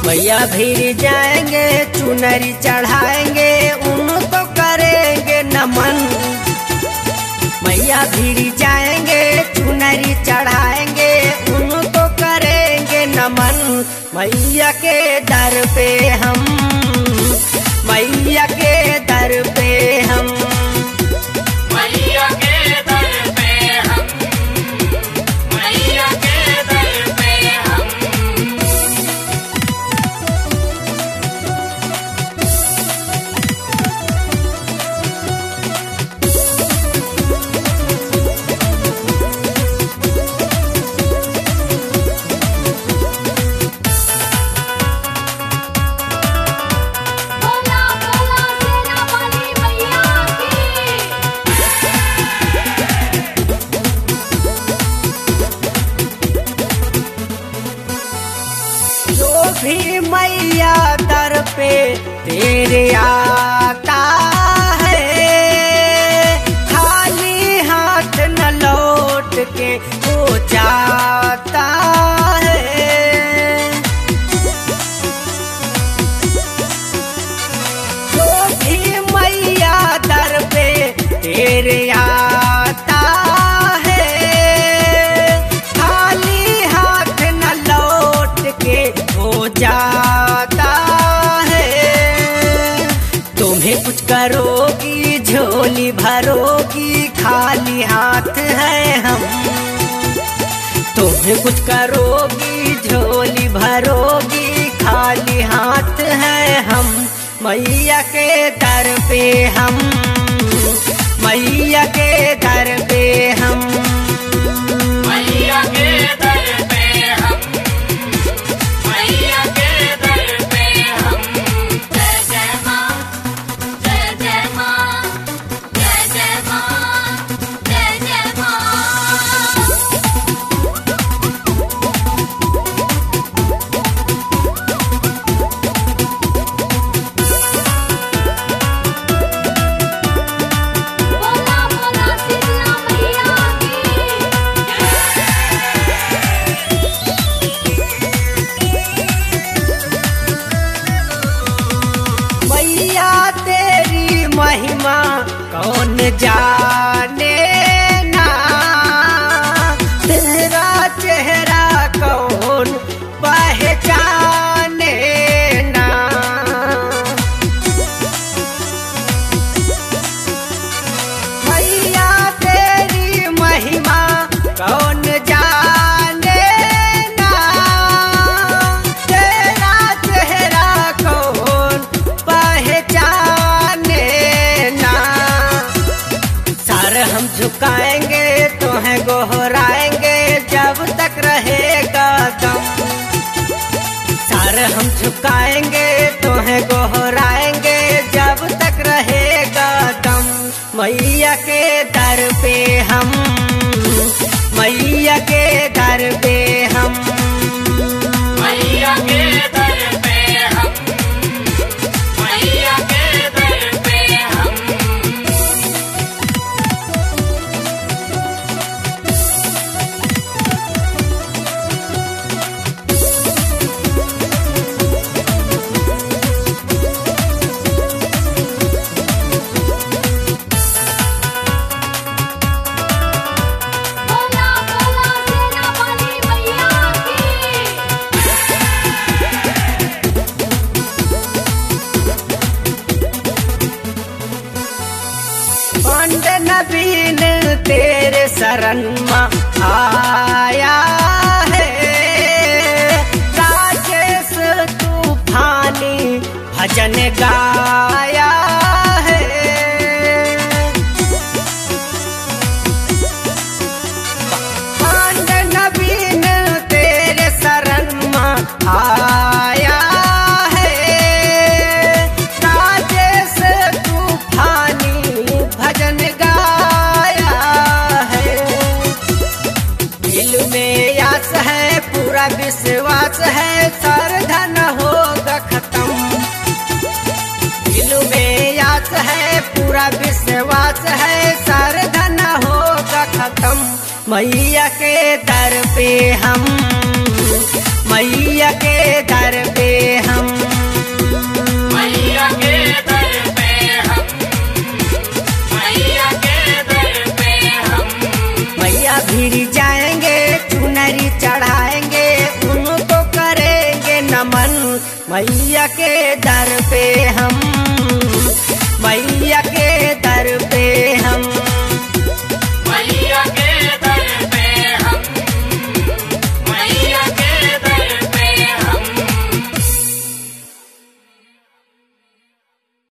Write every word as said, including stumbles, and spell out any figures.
मैया भीर जाएंगे चुनरी चढ़ाएंगे उनको करेंगे नमन। मैया भीर जाएंगे चुनरी चढ़ाएंगे उनको करेंगे नमन। मैया के दर पे हम, मैया के दर पे हम, मैया के दर पे हम, मैया के दर पे हम। बोला बोला सेना वाली मैया की। जो भी मैया दर पे तेरे आता है खाली हाथ न लौट के हो जाता है। जो भी मैया दर पे तेरे आता है खाली हाथ न लौट के हो जाता है। तुम्हें कुछ करोगी झोली भरोगी खाली हाथ है हम। तुम्हें कुछ करोगी झोली भरोगी खाली हाथ है हम। मैया के दर पे हम, मैया के दर पे हम, मैया के दर पे हम, मैया के दर पे हम। जय जय माँ, जय जय माँ, जय जय माँ, जय जय माँ। बोला बोला शीतला मैया मैया तेरी महिमा कौन जाने ना। तेरा चेहरा कौन पहचाने ना। मैया तेरी महिमा कौन जाने ना। तेरा चेहरा कौन पहचाने ना। सर हम झुकाएंगे तो है गोहराएंगे जब तक रहेगा दम। सर हम झुकाएंगे तो है गोहराएंगे जब तक रहेगा दम। मैया के दर पे हम, मैया के दर पे हम, मैया के दर पे हम, मैया के दर पे हम। बोला बोला सेना वाली मैया की। पांड नवीन तेरे शरण में आया है। राजेश तूफानी भजन गाया है। पांड नवीन तेरे शरण में आया है। राजेश तूफानी भजन गाया है। दिल में आस है पूरा विश्वास है सरधन होगा खत्म। दिल में आस है पूरा विश्वास है सरधन होगा खत्म। मैया के दर पे हम, मैया के दर पे नमन मैया के दर पे हम, मैया के दर पे